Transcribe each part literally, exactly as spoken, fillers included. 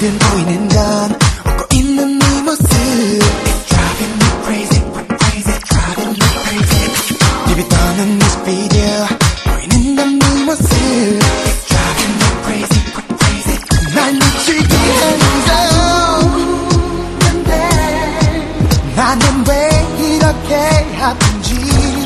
어디든 보이는 건 웃고 있는 네 모습 It's driving me crazy, crazy, driving me crazy 입이 떠는 뮤직비디오 보이는 건 네 모습 It's driving me crazy, crazy 날 미치게 하는 건데 나는 왜 이렇게 아픈지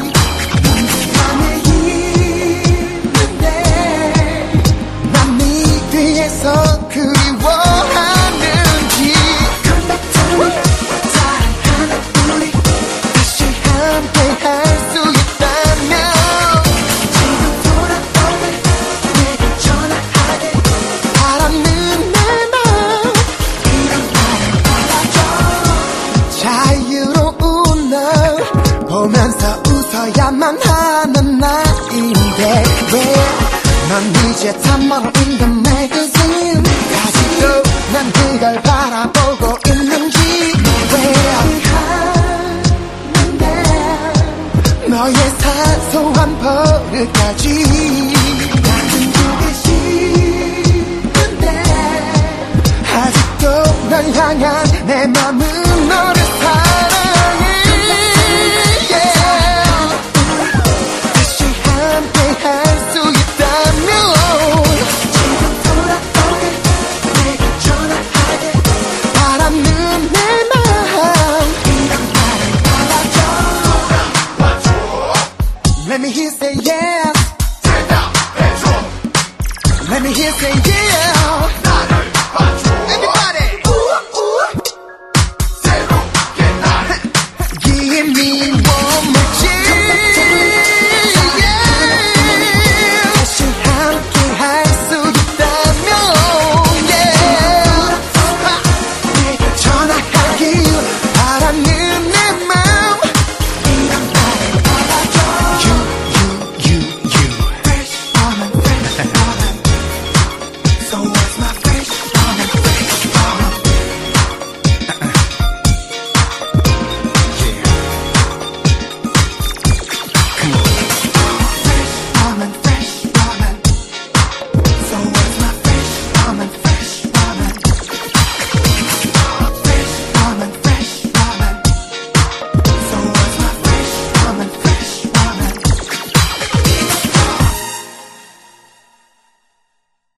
보면서 웃어야만 하는 나인데 왜 넌 이제 참 멀어 in the magazine 아직도 난 그걸 바라보고 있는지 왜 하는데 너의 사소한 버릇까지 나는 보기 싫은데 아직도 널 향한 내 맘은 너를 사랑해 Let me hear say yes. Let me hear say yeah.